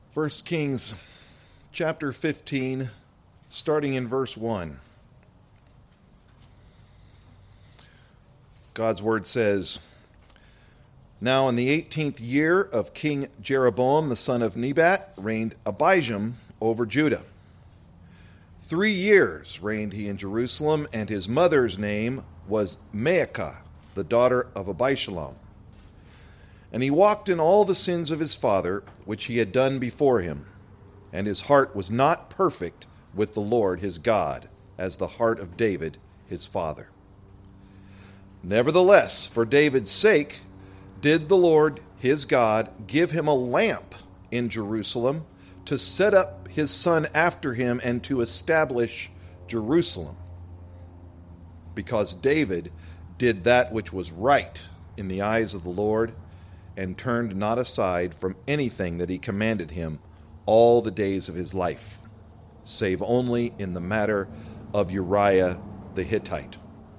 1 Kings chapter 15, starting in verse 1. God's word says, "Now in the 18th year of King Jeroboam, the son of Nebat, reigned Abijam over Judah. 3 years reigned he in Jerusalem, and his mother's name was Maacah, the daughter of Abishalom. And he walked in all the sins of his father, which he had done before him. And his heart was not perfect with the Lord his God, as the heart of David his father. Nevertheless, for David's sake, did the Lord his God give him a lamp in Jerusalem to set up his son after him and to establish Jerusalem. Because David did that which was right in the eyes of the Lord, and turned not aside from anything that he commanded him all the days of his life, save only in the matter of Uriah the Hittite."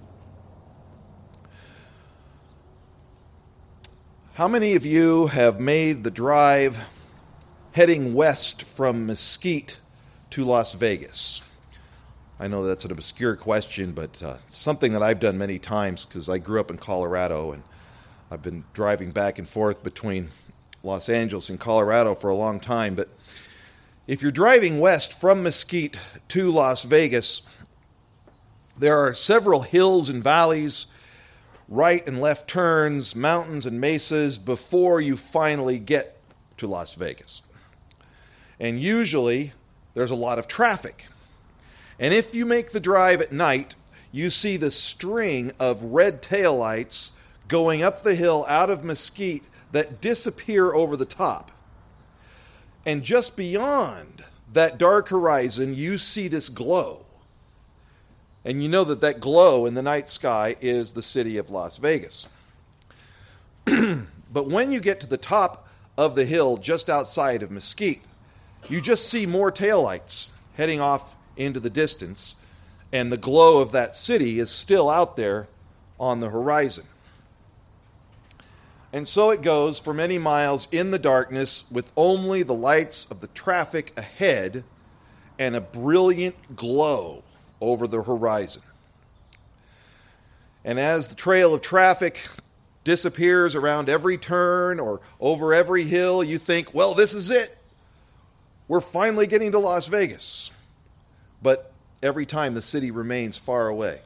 How many of you have made the drive heading west from Mesquite to Las Vegas? I know that's an obscure question, but it's something that I've done many times because I grew up in Colorado, and I've been driving back and forth between Los Angeles and Colorado for a long time. But if you're driving west from Mesquite to Las Vegas, there are several hills and valleys, right and left turns, mountains and mesas before you finally get to Las Vegas. And usually there's a lot of traffic. And if you make the drive at night, you see the string of red taillights going up the hill out of Mesquite that disappear over the top. And just beyond that dark horizon, you see this glow. And you know that that glow in the night sky is the city of Las Vegas. But when you get to the top of the hill just outside of Mesquite, you just see more taillights heading off into the distance, and the glow of that city is still out there on the horizon. And so it goes for many miles in the darkness with only the lights of the traffic ahead and a brilliant glow over the horizon. And as the trail of traffic disappears around every turn or over every hill, you think, well, this is it. We're finally getting to Las Vegas. But every time the city remains far away.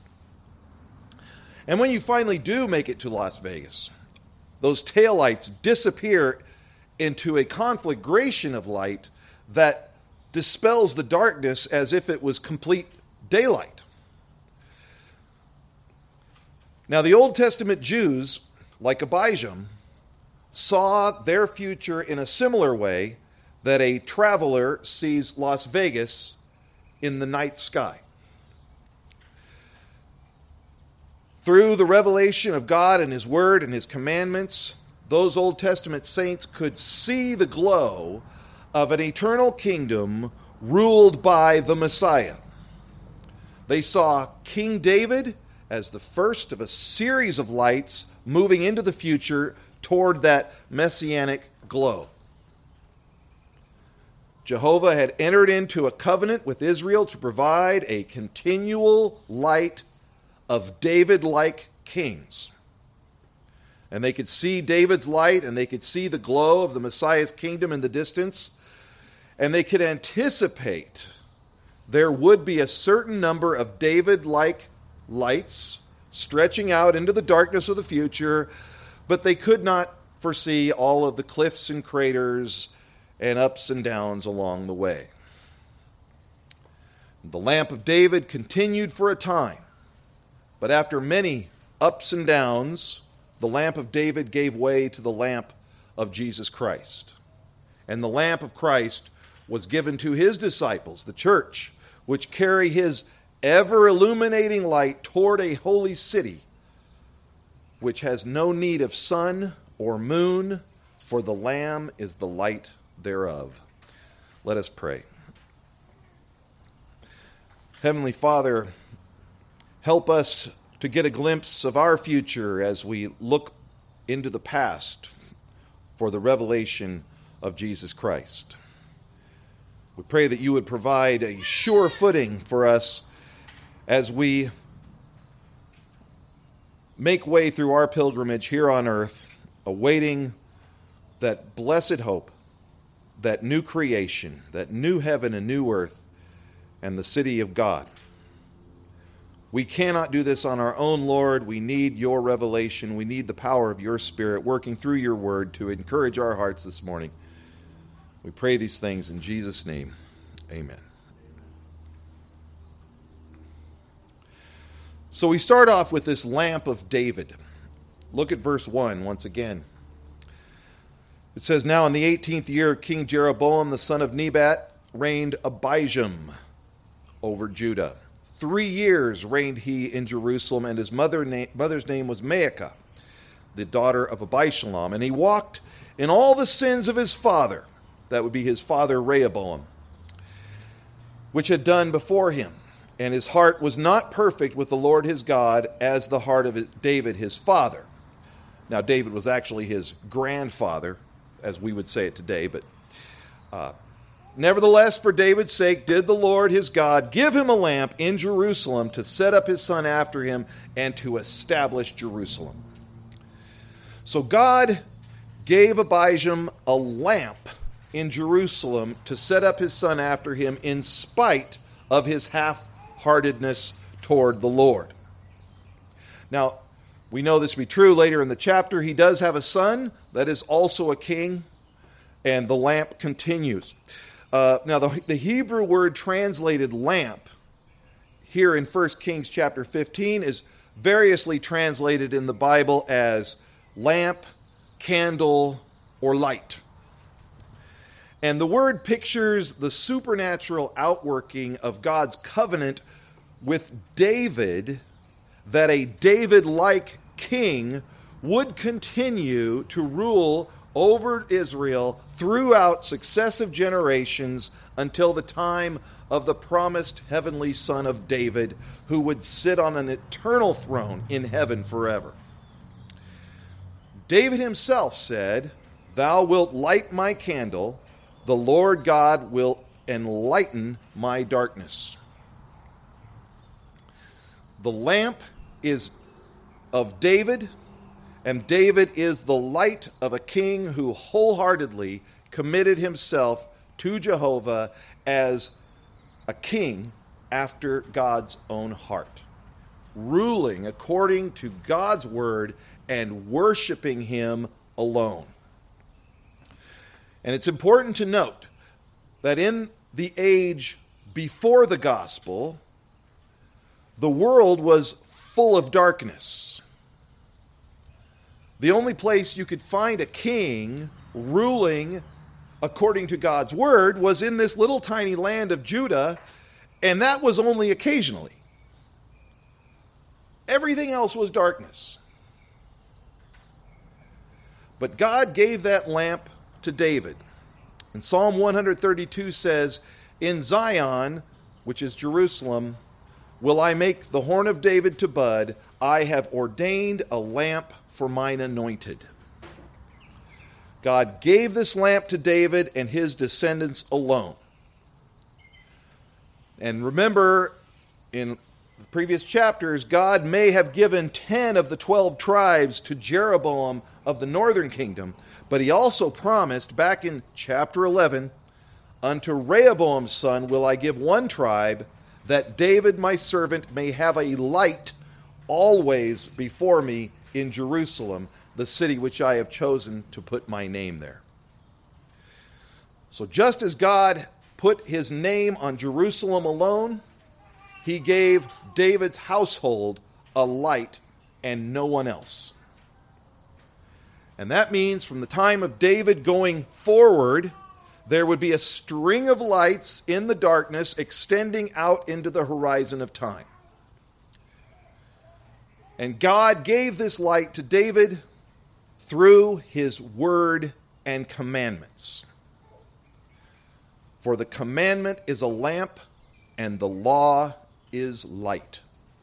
And when you finally do make it to Las Vegas, those taillights disappear into a conflagration of light that dispels the darkness as if it was complete daylight. Now, the Old Testament Jews, like Abijam, saw their future in a similar way that a traveler sees Las Vegas in the night sky. Through the revelation of God and His Word and His commandments, those Old Testament saints could see the glow of an eternal kingdom ruled by the Messiah. They saw King David as the first of a series of lights moving into the future toward that messianic glow. Jehovah had entered into a covenant with Israel to provide a continual light of David-like kings. And they could see David's light, and they could see the glow of the Messiah's kingdom in the distance, and they could anticipate there would be a certain number of David-like lights stretching out into the darkness of the future, but they could not foresee all of the cliffs and craters and ups and downs along the way. The lamp of David continued for a time, but after many ups and downs, the lamp of David gave way to the lamp of Jesus Christ. And the lamp of Christ was given to His disciples, the church, which carry His ever-illuminating light toward a holy city, which has no need of sun or moon, for the Lamb is the light thereof. Let us pray. Heavenly Father, help us to get a glimpse of our future as we look into the past for the revelation of Jesus Christ. We pray that you would provide a sure footing for us as we make way through our pilgrimage here on earth, awaiting that blessed hope, that new creation, that new heaven and new earth, and the city of God. We cannot do this on our own, Lord. We need your revelation. We need the power of your Spirit working through your word to encourage our hearts this morning. We pray these things in Jesus' name. Amen. So we start off with this lamp of David. Look at verse 1 once again. It says, "Now in the 18th year of King Jeroboam, the son of Nebat, reigned Abijam over Judah. 3 years reigned he in Jerusalem, and his mother's name was Maacah, the daughter of Abishalom. And he walked in all the sins of his father," that would be his father Rehoboam, "which had done before him. And his heart was not perfect with the Lord his God, as the heart of David his father." Now, David was actually his grandfather, as we would say it today, but nevertheless, for David's sake, did the Lord his God give him a lamp in Jerusalem to set up his son after him and to establish Jerusalem. So God gave Abijam a lamp in Jerusalem to set up his son after him in spite of his half-heartedness toward the Lord. Now, we know this to be true later in the chapter. He does have a son that is also a king, and the lamp continues. Now, the Hebrew word translated lamp here in 1 Kings chapter 15 is variously translated in the Bible as lamp, candle, or light. And the word pictures the supernatural outworking of God's covenant with David, that a David-like king would continue to rule over Israel throughout successive generations until the time of the promised heavenly Son of David, who would sit on an eternal throne in heaven forever. David himself said, "Thou wilt light my candle, the Lord God will enlighten my darkness." The lamp is of David, and David is the light of a king who wholeheartedly committed himself to Jehovah as a king after God's own heart, ruling according to God's word and worshiping him alone. And it's important to note that in the age before the gospel, the world was full of darkness. The only place you could find a king ruling according to God's word was in this little tiny land of Judah, and that was only occasionally. Everything else was darkness. But God gave that lamp to David. And Psalm 132 says, "In Zion," which is Jerusalem, "will I make the horn of David to bud. I have ordained a lamp for mine anointed." God gave this lamp to David and his descendants alone. And remember, in the previous chapters, God may have given 10 of the 12 tribes to Jeroboam of the northern kingdom, but he also promised back in chapter 11, "Unto Rehoboam's son will I give one tribe, that David my servant may have a light always before me in Jerusalem, the city which I have chosen to put my name there." So just as God put his name on Jerusalem alone, he gave David's household a light and no one else. And that means from the time of David going forward, there would be a string of lights in the darkness extending out into the horizon of time. And God gave this light to David through his word and commandments. For the commandment is a lamp, and the law is light.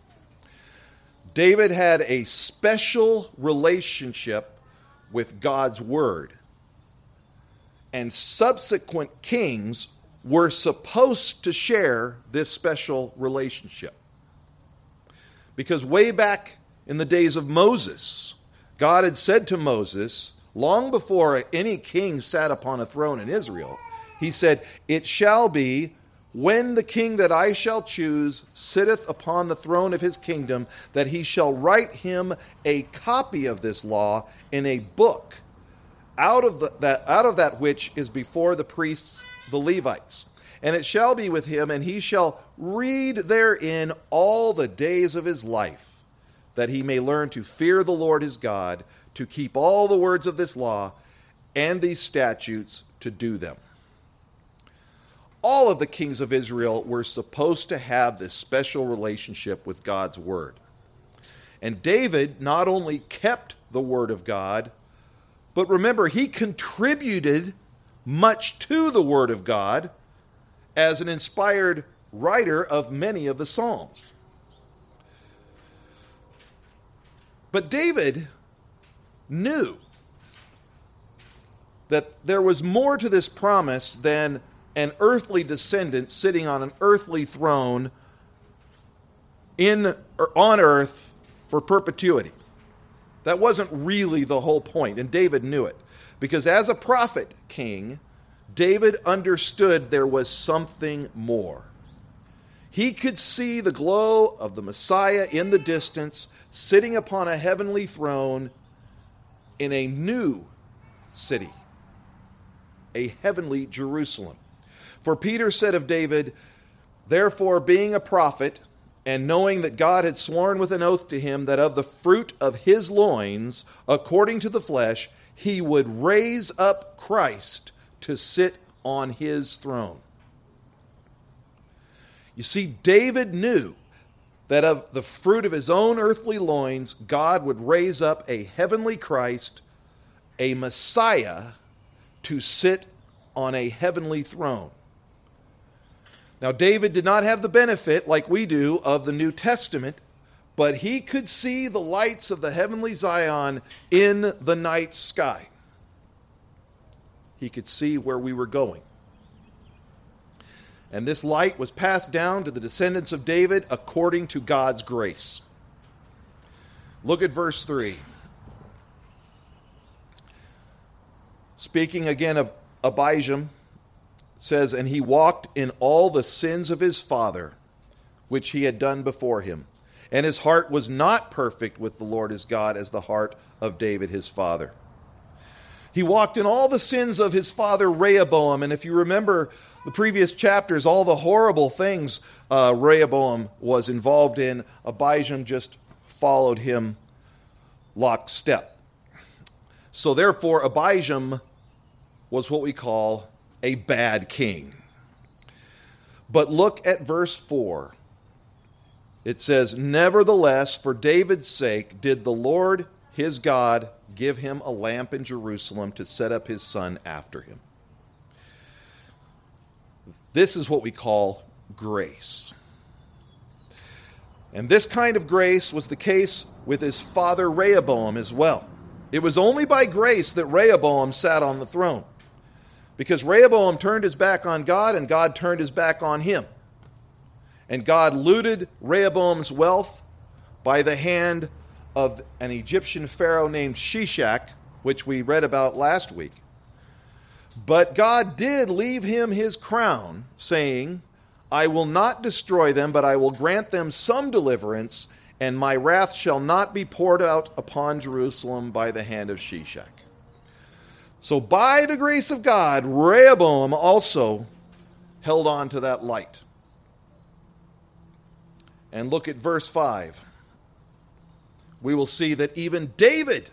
David had a special relationship with God's word. and subsequent kings were supposed to share this special relationship. Because way back in the days of Moses, God had said to Moses, long before any king sat upon a throne in Israel, he said, "It shall be, when the king that I shall choose sitteth upon the throne of his kingdom, that he shall write him a copy of this law in a book, out of that which is before the priests, the Levites. And it shall be with him, and he shall read therein all the days of his life, that he may learn to fear the Lord his God, to keep all the words of this law and these statutes, to do them." All of the kings of Israel were supposed to have this special relationship with God's word. And David not only kept the word of God, but remember, he contributed much to the word of God as an inspired writer of many of the Psalms. But David knew that there was more to this promise than an earthly descendant sitting on an earthly throne on earth for perpetuity. That wasn't really the whole point, and David knew it. Because as a prophet king, David understood there was something more. He could see the glow of the Messiah in the distance, sitting upon a heavenly throne in a new city, a heavenly Jerusalem. For Peter said of David, "Therefore, being a prophet, and knowing that God had sworn with an oath to him that of the fruit of his loins, according to the flesh, he would raise up Christ to sit on his throne." You see, David knew that of the fruit of his own earthly loins, God would raise up a heavenly Christ, a Messiah, to sit on a heavenly throne. Now, David did not have the benefit, like we do, of the New Testament, but he could see the lights of the heavenly Zion in the night sky. He could see where we were going. And this light was passed down to the descendants of David according to God's grace. Look at verse 3. Speaking again of Abijam, says, "And he walked in all the sins of his father, which he had done before him. And his heart was not perfect with the Lord his God as the heart of David his father." He walked in all the sins of his father Rehoboam. And if you remember the previous chapters, all the horrible things Rehoboam was involved in, Abijam just followed him lockstep. So therefore, Abijam was what we call a bad king. But look at verse 4. It says, "Nevertheless, for David's sake did the Lord his God give him a lamp in Jerusalem to set up his son after him." This is what we call grace. And this kind of grace was the case with his father Rehoboam as well. It was only by grace that Rehoboam sat on the throne. Because Rehoboam turned his back on God, and God turned his back on him. And God looted Rehoboam's wealth by the hand of an Egyptian pharaoh named Shishak, which we read about last week. But God did leave him his crown, saying, "I will not destroy them, but I will grant them some deliverance, and my wrath shall not be poured out upon Jerusalem by the hand of Shishak." So by the grace of God, Rehoboam also held on to that light. And look at verse 5. We will see that even David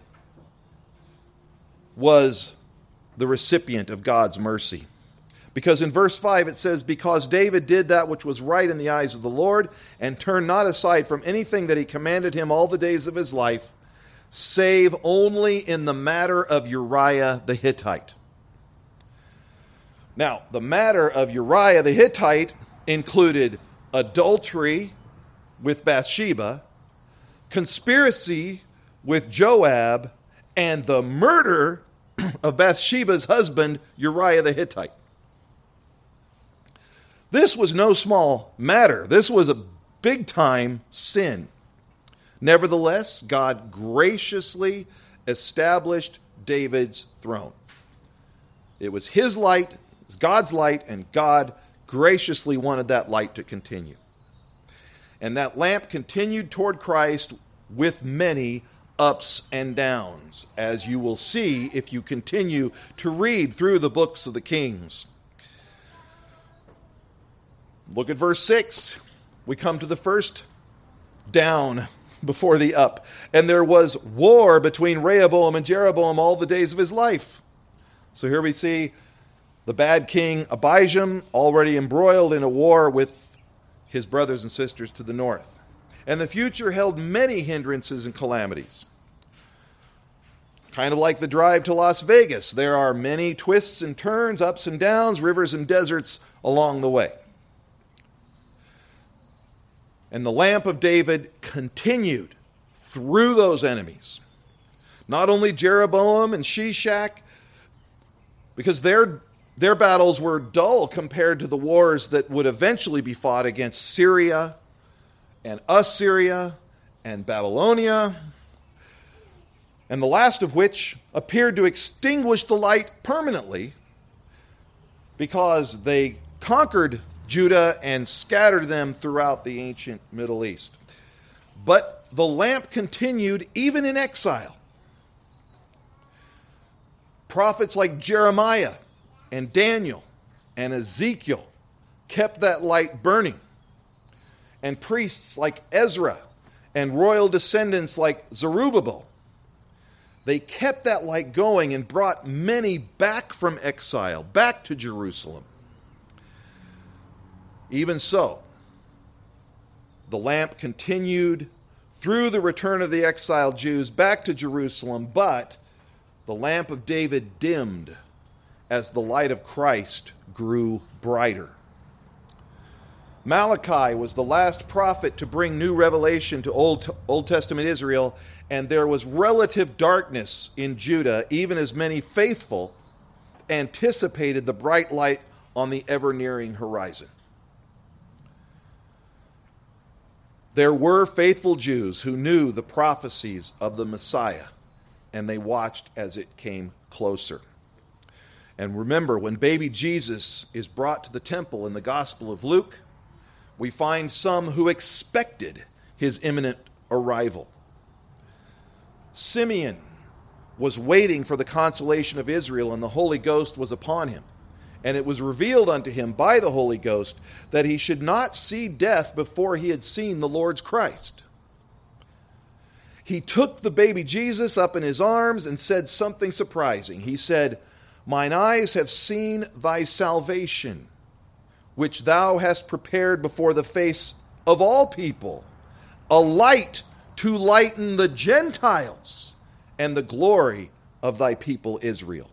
was the recipient of God's mercy. Because in verse 5 it says, "Because David did that which was right in the eyes of the Lord, and turned not aside from anything that he commanded him all the days of his life, save only in the matter of Uriah the Hittite." Now, the matter of Uriah the Hittite included adultery with Bathsheba, conspiracy with Joab, and the murder of Bathsheba's husband, Uriah the Hittite. This was no small matter. This was a big-time sin. Nevertheless, God graciously established David's throne. It was his light, it was God's light, and God graciously wanted that light to continue. And that lamp continued toward Christ with many ups and downs, as you will see if you continue to read through the books of the Kings. Look at verse 6. We come to the first down before the up. And there was war between Rehoboam and Jeroboam all the days of his life. So here we see the bad king Abijam already embroiled in a war with his brothers and sisters to the north. And the future held many hindrances and calamities. Kind of like the drive to Las Vegas. There are many twists and turns, ups and downs, rivers and deserts along the way. And the lamp of David continued through those enemies. Not only Jeroboam and Shishak, because their battles were dull compared to the wars that would eventually be fought against Syria and Assyria and Babylonia, and the last of which appeared to extinguish the light permanently because they conquered Judah and scattered them throughout the ancient Middle East. But the lamp continued even in exile. Prophets like Jeremiah and Daniel and Ezekiel kept that light burning. And priests like Ezra and royal descendants like Zerubbabel, they kept that light going and brought many back from exile, back to Jerusalem. Even so, the lamp continued through the return of the exiled Jews back to Jerusalem, but the lamp of David dimmed as the light of Christ grew brighter. Malachi was the last prophet to bring new revelation to Old Testament Israel, and there was relative darkness in Judah, even as many faithful anticipated the bright light on the ever-nearing horizon. There were faithful Jews who knew the prophecies of the Messiah, and they watched as it came closer. And remember, when baby Jesus is brought to the temple in the Gospel of Luke, we find some who expected his imminent arrival. Simeon was waiting for the consolation of Israel, and the Holy Ghost was upon him. And it was revealed unto him by the Holy Ghost that he should not see death before he had seen the Lord's Christ. He took the baby Jesus up in his arms and said something surprising. He said, "Mine eyes have seen thy salvation, which thou hast prepared before the face of all people, a light to lighten the Gentiles and the glory of thy people Israel."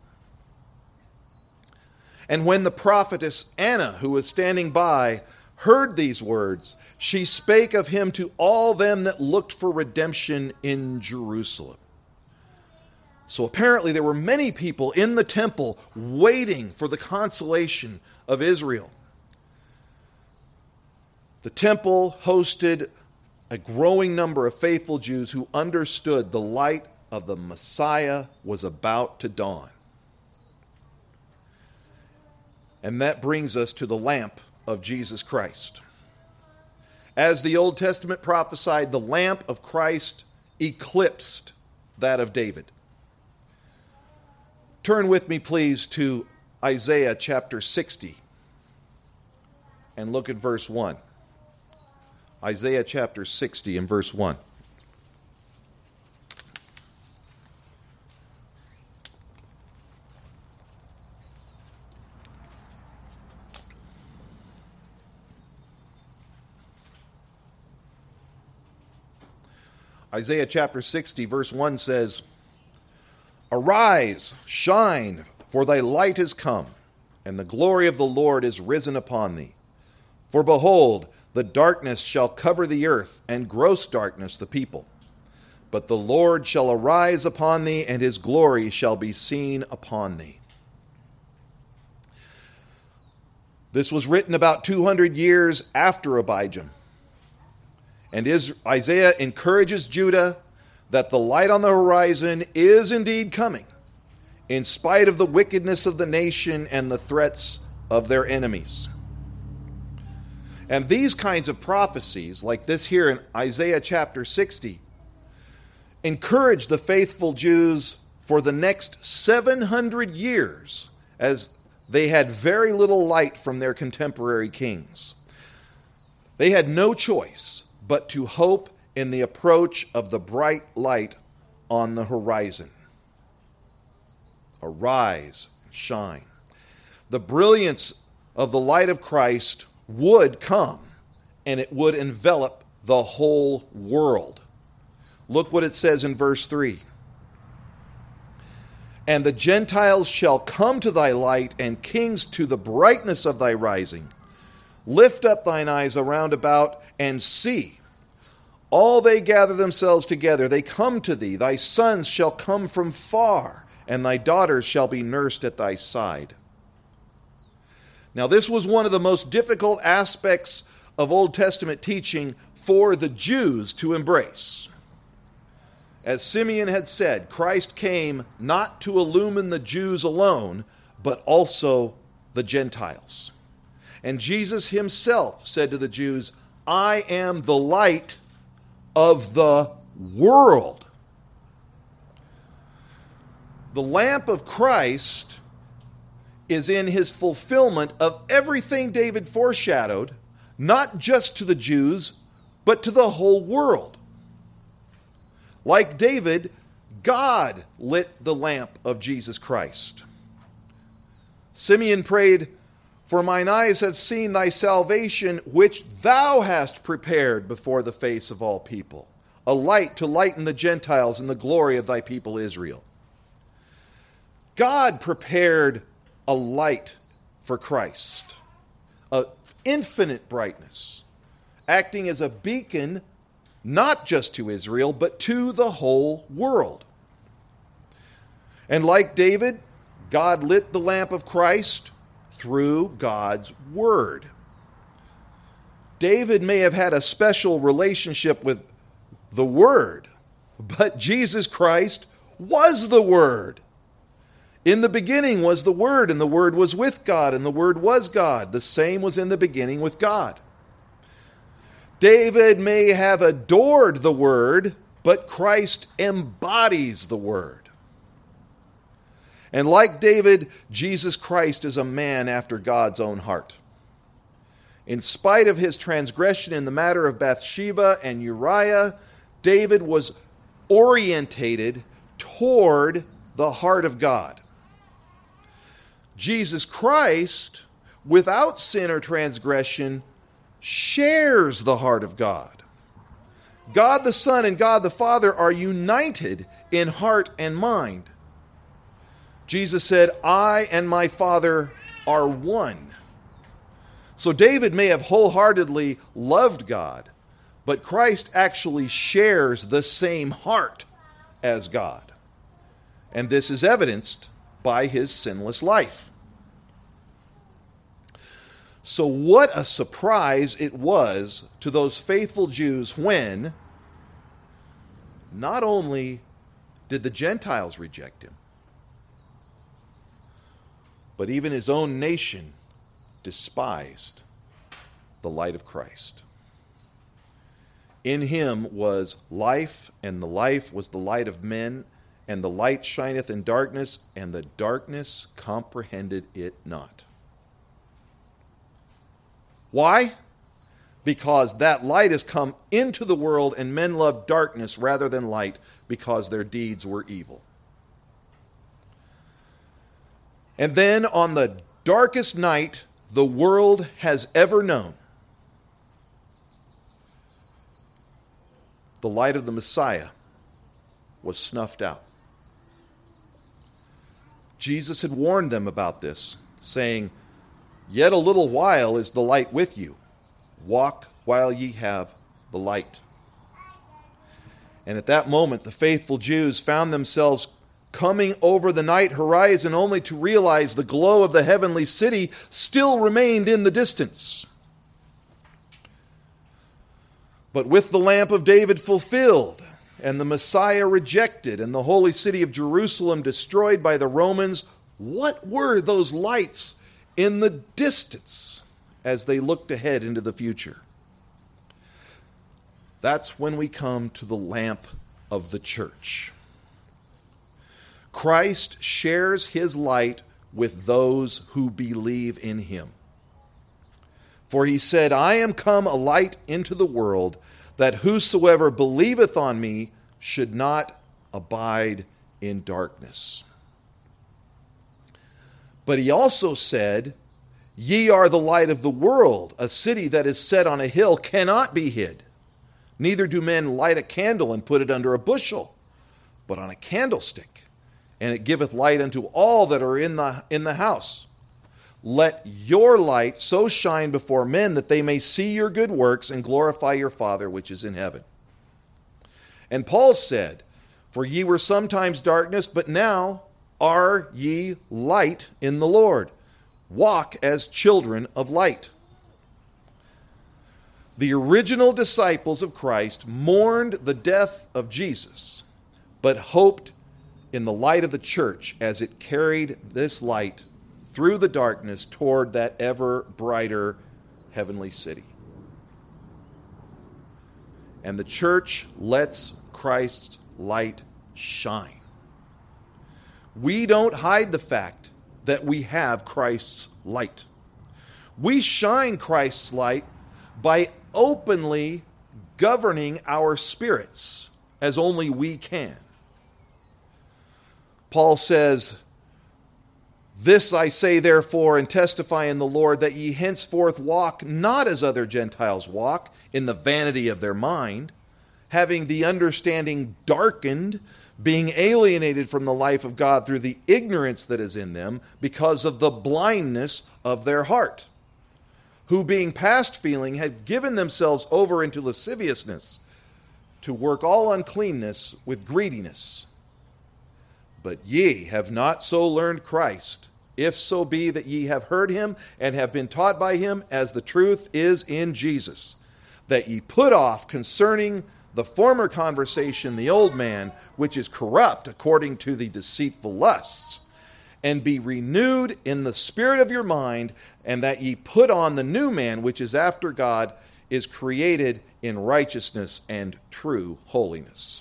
And when the prophetess Anna, who was standing by, heard these words, she spake of him to all them that looked for redemption in Jerusalem. So apparently there were many people in the temple waiting for the consolation of Israel. The temple hosted a growing number of faithful Jews who understood the light of the Messiah was about to dawn. And that brings us to the lamp of Jesus Christ. As the Old Testament prophesied, the lamp of Christ eclipsed that of David. Turn with me, please, to Isaiah chapter 60 and look at verse 1. Isaiah chapter 60 and verse 1. Isaiah chapter 60, verse 1 says, "Arise, shine, for thy light is come, and the glory of the Lord is risen upon thee. For behold, the darkness shall cover the earth, and gross darkness the people. but the Lord shall arise upon thee, and his glory shall be seen upon thee. This was written about 200 years after Abijam. And Isaiah encourages Judah that the light on the horizon is indeed coming, in spite of the wickedness of the nation and the threats of their enemies. And these kinds of prophecies, like this here in Isaiah chapter 60, encourage the faithful Jews for the next 700 years, as they had very little light from their contemporary kings. They had no choice but to hope in the approach of the bright light on the horizon. Arise and shine. The brilliance of the light of Christ would come, and it would envelop the whole world. Look what it says in verse 3. And the Gentiles shall come to thy light, and kings to the brightness of thy rising. Lift up thine eyes around about, and see. All they gather themselves together, they come to thee. Thy sons shall come from far, and thy daughters shall be nursed at thy side. Now, this was one of the most difficult aspects of Old Testament teaching for the Jews to embrace. As Simeon had said, Christ came not to illumine the Jews alone, but also the Gentiles. And Jesus himself said to the Jews, I am the light of the world. The lamp of Christ is in his fulfillment of everything David foreshadowed, not just to the Jews, but to the whole world. Like David, God lit the lamp of Jesus Christ. Simeon prayed, For mine eyes have seen thy salvation, which thou hast prepared before the face of all people, a light to lighten the Gentiles and the glory of thy people Israel. God prepared a light for Christ, of infinite brightness, acting as a beacon not just to Israel, but to the whole world. And like David, God lit the lamp of Christ through God's Word. David may have had a special relationship with the Word, but Jesus Christ was the Word. In the beginning was the Word, and the Word was with God, and the Word was God. The same was in the beginning with God. David may have adored the Word, but Christ embodies the Word. And like David, Jesus Christ is a man after God's own heart. In spite of his transgression in the matter of Bathsheba and Uriah, David was orientated toward the heart of God. Jesus Christ, without sin or transgression, shares the heart of God. God the Son and God the Father are united in heart and mind. Jesus said, I and my Father are one. So David may have wholeheartedly loved God, but Christ actually shares the same heart as God. And this is evidenced by his sinless life. So what a surprise it was to those faithful Jews when not only did the Gentiles reject him, but even his own nation despised the light of Christ. In him was life, and the life was the light of men, and the light shineth in darkness, and the darkness comprehended it not. Why? Because that light has come into the world, and men loved darkness rather than light, because their deeds were evil. And then on the darkest night the world has ever known, the light of the Messiah was snuffed out. Jesus had warned them about this, saying, Yet a little while is the light with you. Walk while ye have the light. And at that moment, the faithful Jews found themselves coming over the night horizon only to realize the glow of the heavenly city still remained in the distance. But with the lamp of David fulfilled, and the Messiah rejected, and the holy city of Jerusalem destroyed by the Romans, what were those lights in the distance as they looked ahead into the future? That's when we come to the lamp of the church. Christ shares his light with those who believe in him. For he said, I am come a light into the world, that whosoever believeth on me should not abide in darkness. But he also said, Ye are the light of the world. A city that is set on a hill cannot be hid. Neither do men light a candle and put it under a bushel, but on a candlestick, and it giveth light unto all that are in the house. Let your light so shine before men that they may see your good works and glorify your Father which is in heaven. And Paul said, For ye were sometimes darkness, but now are ye light in the Lord. Walk as children of light. The original disciples of Christ mourned the death of Jesus, but hoped in the light of the church as it carried this light through the darkness toward that ever brighter heavenly city. And the church lets Christ's light shine. We don't hide the fact that we have Christ's light. We shine Christ's light by openly governing our spirits as only we can. Paul says, This I say therefore, and testify in the Lord, that ye henceforth walk not as other Gentiles walk, in the vanity of their mind, having the understanding darkened, being alienated from the life of God through the ignorance that is in them, because of the blindness of their heart, who being past feeling had given themselves over into lasciviousness, to work all uncleanness with greediness. But ye have not so learned Christ, if so be that ye have heard him and have been taught by him, as the truth is in Jesus, that ye put off concerning the former conversation the old man, which is corrupt according to the deceitful lusts, and be renewed in the spirit of your mind, and that ye put on the new man, which is after God, is created in righteousness and true holiness.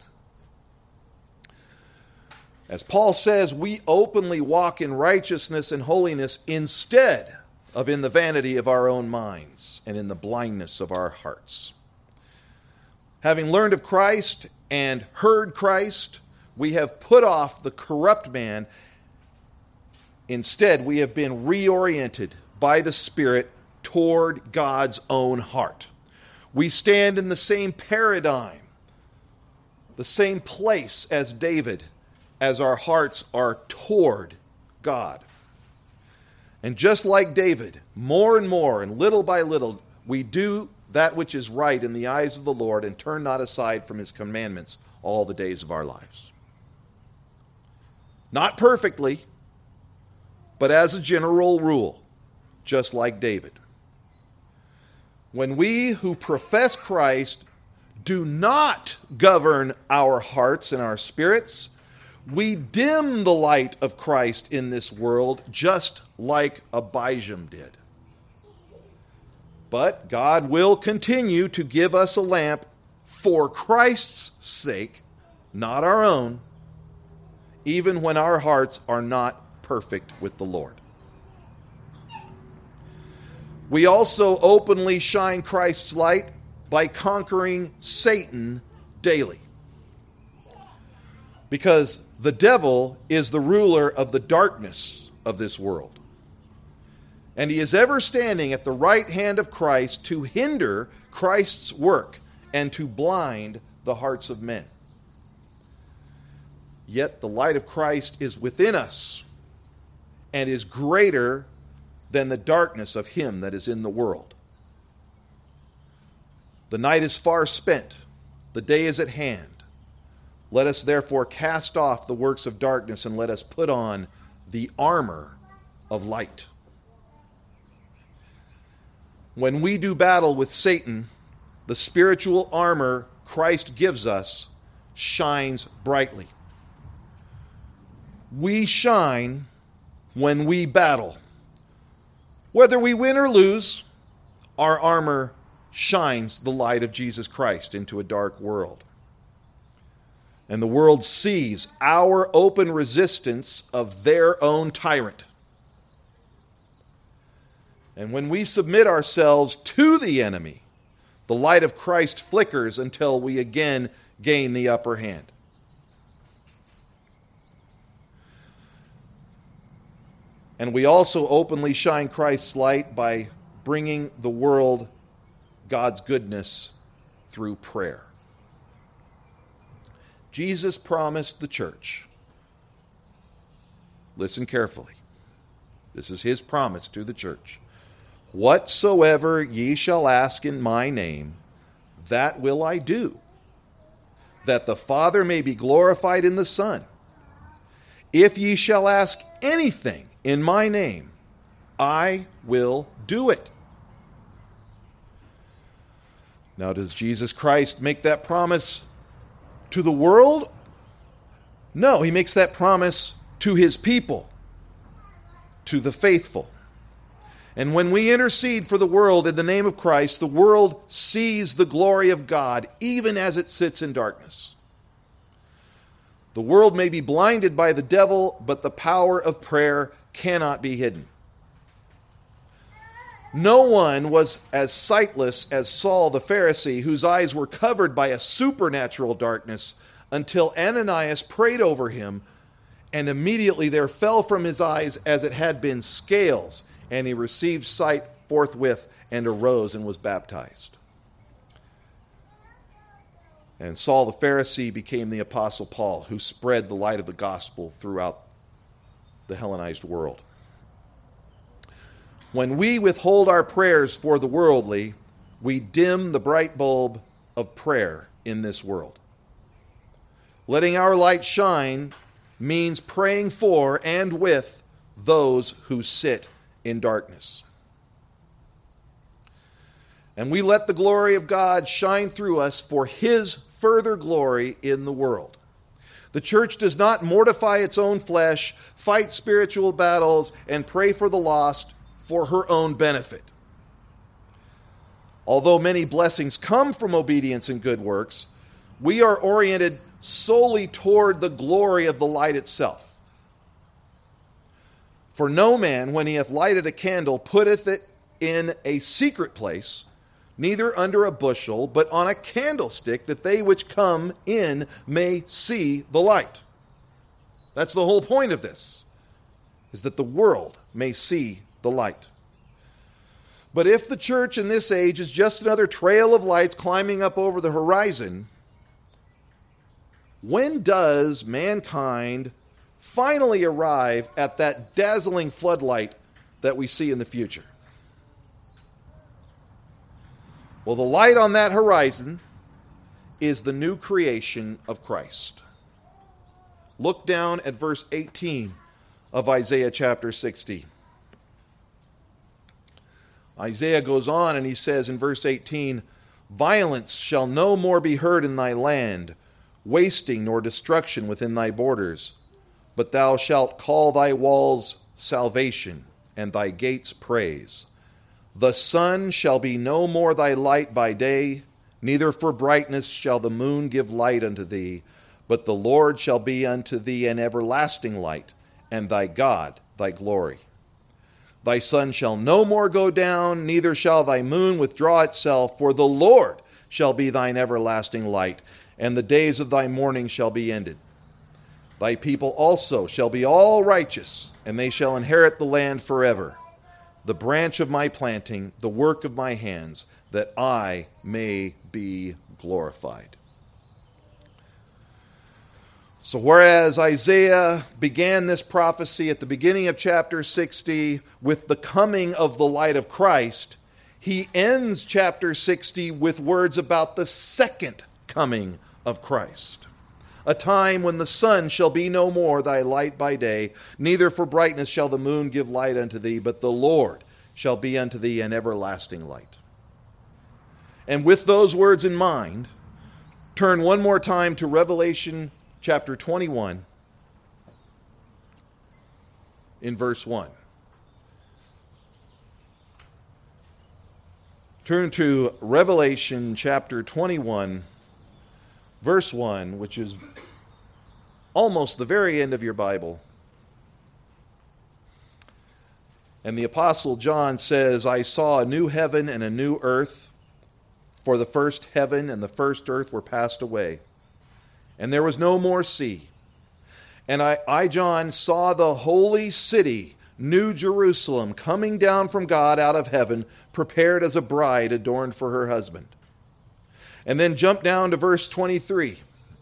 As Paul says, we openly walk in righteousness and holiness instead of in the vanity of our own minds and in the blindness of our hearts. Having learned of Christ and heard Christ, we have put off the corrupt man. Instead, we have been reoriented by the Spirit toward God's own heart. We stand in the same paradigm, the same place as David, as our hearts are toward God. And just like David, more and more and little by little, we do that which is right in the eyes of the Lord and turn not aside from his commandments all the days of our lives. Not perfectly, but as a general rule, just like David. When we who profess Christ do not govern our hearts and our spirits, we dim the light of Christ in this world, just like Abijam did. But God will continue to give us a lamp for Christ's sake, not our own, even when our hearts are not perfect with the Lord. We also openly shine Christ's light by conquering Satan daily. Because the devil is the ruler of the darkness of this world. And he is ever standing at the right hand of Christ to hinder Christ's work and to blind the hearts of men. Yet the light of Christ is within us and is greater than the darkness of him that is in the world. The night is far spent. The day is at hand. Let us therefore cast off the works of darkness and let us put on the armor of light. When we do battle with Satan, the spiritual armor Christ gives us shines brightly. We shine when we battle. Whether we win or lose, our armor shines the light of Jesus Christ into a dark world. And the world sees our open resistance of their own tyrant. And when we submit ourselves to the enemy, the light of Christ flickers until we again gain the upper hand. And we also openly shine Christ's light by bringing the world God's goodness through prayer. Jesus promised the church, listen carefully, this is his promise to the church, whatsoever ye shall ask in my name, that will I do, that the Father may be glorified in the Son. If ye shall ask anything in my name, I will do it. Now, does Jesus Christ make that promise to the world? No, he makes that promise to his people, to the faithful. And when we intercede for the world in the name of Christ, the world sees the glory of God, even as it sits in darkness. The world may be blinded by the devil, but the power of prayer cannot be hidden. No one was as sightless as Saul the Pharisee, whose eyes were covered by a supernatural darkness, until Ananias prayed over him, and immediately there fell from his eyes as it had been scales, and he received sight forthwith and arose and was baptized. And Saul the Pharisee became the Apostle Paul, who spread the light of the gospel throughout the Hellenized world. When we withhold our prayers for the worldly, we dim the bright bulb of prayer in this world. Letting our light shine means praying for and with those who sit in darkness. And we let the glory of God shine through us for his further glory in the world. The church does not mortify its own flesh, fight spiritual battles, and pray for the lost for her own benefit. Although many blessings come from obedience and good works, we are oriented solely toward the glory of the light itself. For no man, when he hath lighted a candle, putteth it in a secret place, neither under a bushel, but on a candlestick, that they which come in may see the light. That's the whole point of this, is that the world may see the light. But if the church in this age is just another trail of lights climbing up over the horizon, when does mankind finally arrive at that dazzling floodlight that we see in the future? Well, the light on that horizon is the new creation of Christ. Look down at verse 18 of Isaiah chapter 60. Isaiah goes on and he says in verse 18, "Violence shall no more be heard in thy land, wasting nor destruction within thy borders. But thou shalt call thy walls salvation, and thy gates praise. The sun shall be no more thy light by day, neither for brightness shall the moon give light unto thee. But the Lord shall be unto thee an everlasting light, and thy God thy glory. Thy sun shall no more go down, neither shall thy moon withdraw itself, for the Lord shall be thine everlasting light, and the days of thy mourning shall be ended. Thy people also shall be all righteous, and they shall inherit the land forever. The branch of my planting, the work of my hands, that I may be glorified." So whereas Isaiah began this prophecy at the beginning of chapter 60 with the coming of the light of Christ, he ends chapter 60 with words about the second coming of Christ. a time when the sun shall be no more thy light by day, neither for brightness shall the moon give light unto thee, but the Lord shall be unto thee an everlasting light. And with those words in mind, turn one more time to Revelation chapter 21 in verse 1. Turn to Revelation chapter 21, verse 1, which is almost the very end of your Bible. And the Apostle John says, I saw a new heaven and a new earth, for the first heaven and the first earth were passed away, and there was no more sea. And I, John, saw the holy city, New Jerusalem, coming down from God out of heaven, prepared as a bride adorned for her husband. And then jump down to verse 23.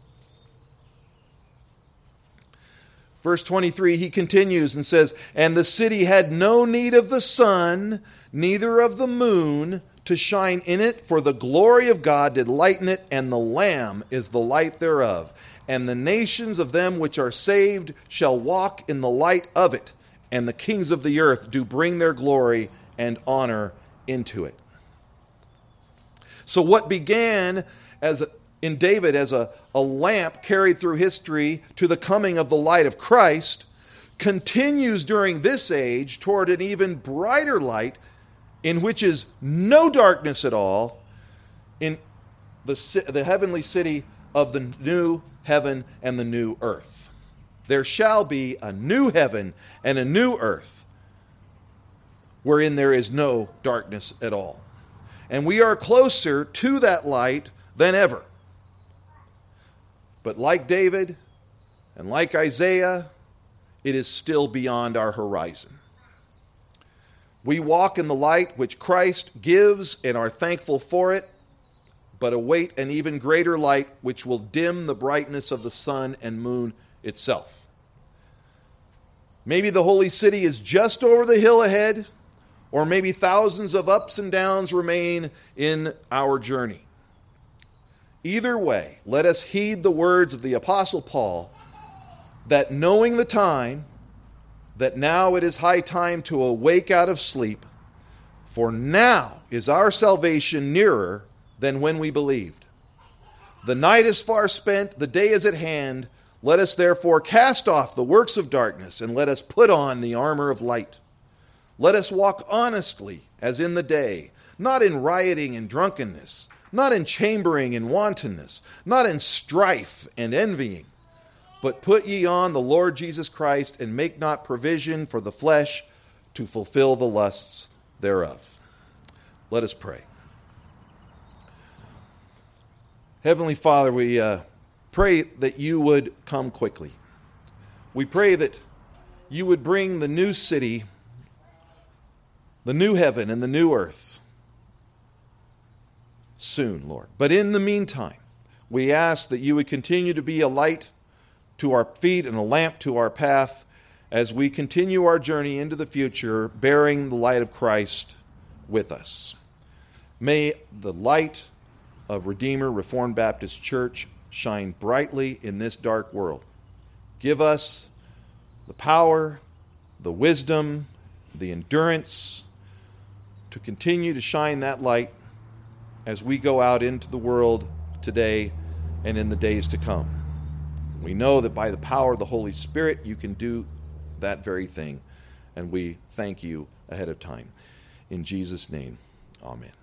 Verse 23, he continues and says, And the city had no need of the sun, neither of the moon, to shine in it, for the glory of God did lighten it, and the Lamb is the light thereof. And the nations of them which are saved shall walk in the light of it, and the kings of the earth do bring their glory and honor into it. So what began in David as a lamp carried through history to the coming of the light of Christ continues during this age toward an even brighter light in which is no darkness at all, in the heavenly city of the new heaven and the new earth. There shall be a new heaven and a new earth wherein there is no darkness at all. And we are closer to that light than ever. But like David and like Isaiah, it is still beyond our horizon. We walk in the light which Christ gives and are thankful for it, but await an even greater light which will dim the brightness of the sun and moon itself. Maybe the holy city is just over the hill ahead, or maybe thousands of ups and downs remain in our journey. Either way, let us heed the words of the Apostle Paul, that knowing the time, that now it is high time to awake out of sleep, for now is our salvation nearer than when we believed. The night is far spent, the day is at hand. Let us therefore cast off the works of darkness, and let us put on the armor of light. Let us walk honestly as in the day, not in rioting and drunkenness, not in chambering and wantonness, not in strife and envying. But put ye on the Lord Jesus Christ, and make not provision for the flesh to fulfill the lusts thereof. Let us pray. Heavenly Father, we pray that you would come quickly. We pray that you would bring the new city, the new heaven and the new earth soon, Lord. But in the meantime, we ask that you would continue to be a light to our feet and a lamp to our path as we continue our journey into the future, bearing the light of Christ with us. May the light of Redeemer Reformed Baptist Church shine brightly in this dark world. Give us the power, the wisdom, the endurance to continue to shine that light as we go out into the world today and in the days to come. We know that by the power of the Holy Spirit, you can do that very thing, and we thank you ahead of time. In Jesus' name, amen.